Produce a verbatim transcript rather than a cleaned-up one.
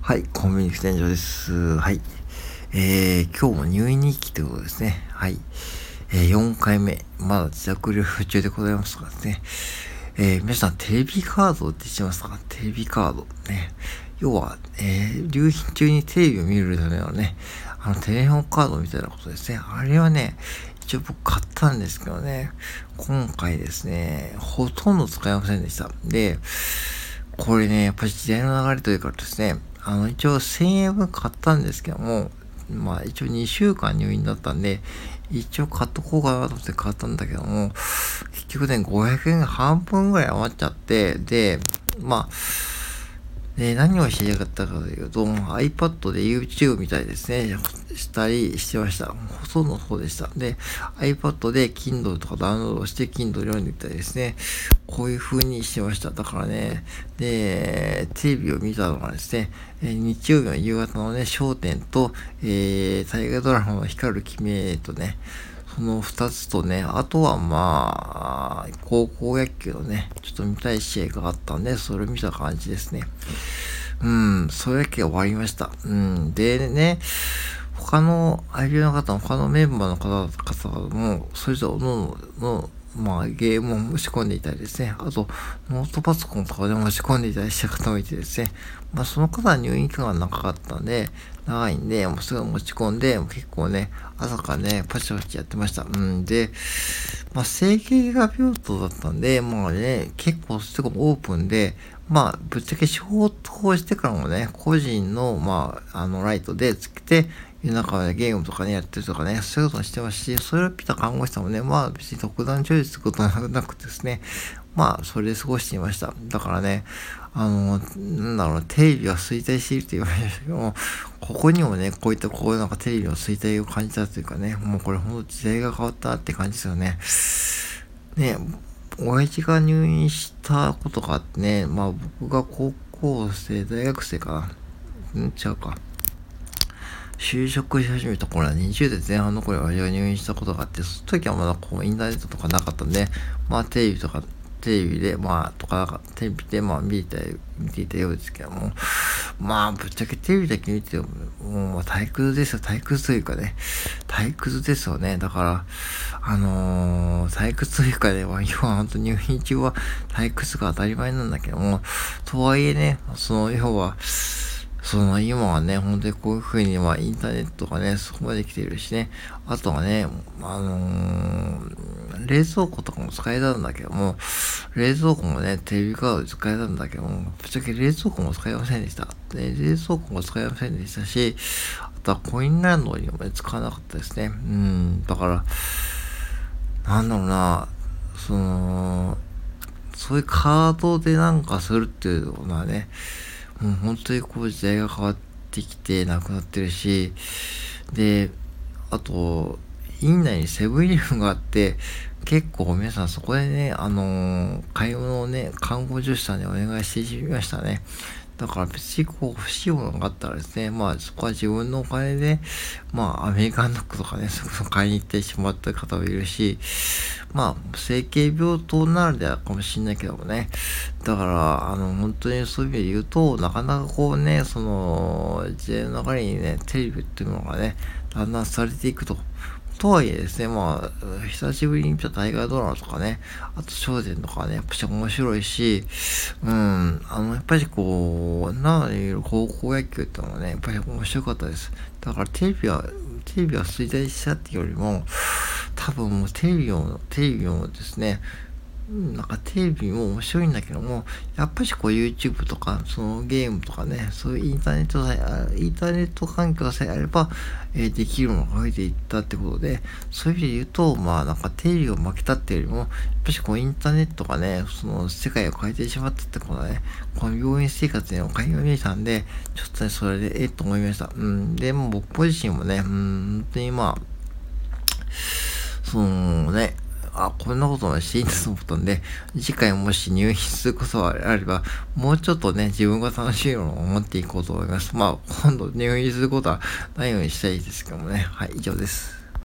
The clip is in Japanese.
はい、コンビニ副店長です。はい。えー、今日も入院日記ということですね。はい。えー、よんかいめ。まだ自宅療養中でございますからですね。えー、皆さんテレビカードって知ってますか？テレビカード。ね。要は、えー、留院中にテレビを見るためのね、あの、テレホンカードみたいなことですね。あれはね、一応僕買ったんですけどね、今回ですね、ほとんど使いませんでした。で、これね、やっぱり時代の流れというかですね、あの、一応せんえんぶん買ったんですけども、まあ一応にしゅうかん入院だったんで、一応買っとこうかなと思って買ったんだけども、結局ね、ごひゃくえんが半分ぐらい余っちゃって、で、まあ、で、何をしてやがったかというと、iPad で YouTube みたいですね、したりしてました。ほとんどそうでした。で、iPad で Kindle とかダウンロードして Kindle 読んでみたりですね、こういう風にしてました。だからね、で、テレビを見たのがですね、日曜日の夕方のね、笑点と、えー、大河ドラマの光る君へとね、その二つとね、あとはまあ、高校野球のね、ちょっと見たい試合があったんで、それを見た感じですね。うん、それだけ終わりました。うん、でね、他の相手の方、他のメンバーの方々も、それぞれのの、まあ、ゲームを持ち込んでいたりですね。あと、ノートパソコンとかで持ち込んでいたりした方もいてですね。まあ、その方は入院期間が長かったんで、長いんで、もうすぐ持ち込んで、結構ね、朝からね、パチパチやってました。うん、で、まあ、整形が病棟だったんで、まあね、結構すぐオープンで、まあ、ぶっちゃけ仕事をしてからもね、個人の、まあ、あの、ライトでつけて、夜中でゲームとかね、やってるとかね、そういうことをしてますし、それを見た看護師さんもね、まあ別に特段注意することはなくてですね、まあ、それで過ごしていました。だからね、あの、なんだろう、テレビは衰退しているって言われましたけども、ここにもね、こういったこういうなんかテレビの衰退を感じたというかね、もうこれほんと時代が変わったって感じですよね。ね、親父が入院したことがあってね、まあ僕が高校生、大学生かな。ん違うか。就職し始めた頃はにじゅう代前半の頃に親父が入院したことがあって、その時はまだこうインターネットとかなかったんで、まあテレビとか、テレビで、まあ、とか、テレビで、まあ見てた、見ていたようですけども、まあ、ぶっちゃけテレビだけ見ても、もう退屈ですよ。退屈というかね、退屈ですよね。だから、あのー、退屈というかね、まあ、要は本当入院中は退屈が当たり前なんだけども、とはいえね、その、要は、その今はね、本当にこういう風に、まあ、インターネットがね、そこまで来てるしね、あとはね、あのー、冷蔵庫とかも使えたんだけども、冷蔵庫もね、テレビカードで使えたんだけども、ぶっちゃけ冷蔵庫も使えませんでした。で、冷蔵庫も使えませんでしたし、あとはコインランドリーもね、使わなかったですね。うん、だから、なんだろうな、その、そういうカードでなんかするっていうのはね、もう本当にこう時代が変わってきてなくなってるし、で、あと、院内にセブンイレブンがあって、結構皆さんそこでね、あのー買い物をね、看護助手さんにお願いしてみましたね。だから別にこう欲しいものがあったらですね、まあそこは自分のお金で、まあアメリカンドッグとかね、そこ買いに行ってしまった方もいるし、まあ整形病棟ならではかもしれないけどもね、だから、あの、本当にそういう意味で言うと、なかなかこうね、その、時代の流れにね、テレビっていうのがね、だんだんされていくと。とはいえですね、まあ、久しぶりに見た大河ドラマとかね、あと笑点とかね、やっぱし面白いし、うん、あの、やっぱりこう、なので高校野球ってのはね、やっぱり面白かったです。だからテレビは、テレビは衰退したっていうよりも、多分もうテレビを、テレビをですね、なんかテレビも面白いんだけども、やっぱりこう YouTube とか、そのゲームとかね、そういうインターネットさえあ、インターネット環境さえあれば、えーできるものが増えていったってことで、そういう意味で言うと、まあなんかテレビを負けたっていうよりも、やっぱりこうインターネットがね、その世界を変えてしまったってことはね、この病院生活にも垣間見えたんで、ちょっとね、それでええと思いました。うん、で、もう僕自身もね、うん、本当にまあ、そのね、あ、こんなことはしていいんだと思ったんで、次回もし入院することがあれば、もうちょっとね、自分が楽しいものを持っていこうと思います。まあ、今度入院することはないようにしたいですけどもね。はい、以上です。